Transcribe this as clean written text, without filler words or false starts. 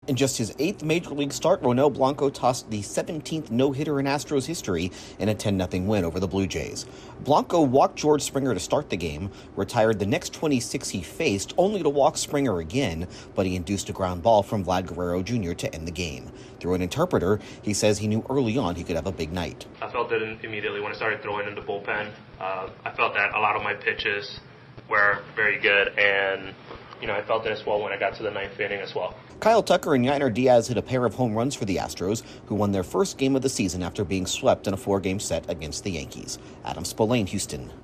In just his 8th Major League start, Ronel Blanco tossed the 17th no-hitter in Astros history in a 10-0 win over the Blue Jays. Blanco walked George Springer to start the game, retired the next 26 he faced, only to walk Springer again, but he induced a ground ball from Vlad Guerrero Jr. to end the game. Through an interpreter, he says he knew early on he could have a big night. I felt it immediately when I started throwing in the bullpen. I felt that a lot of my pitches were very good, and I felt it as well when I got to the 9th inning as well. Kyle Tucker and Yainer Diaz hit a pair of home runs for the Astros, who won their first game of the season after being swept in a 4-game set against the Yankees. Adam Spillane, Houston.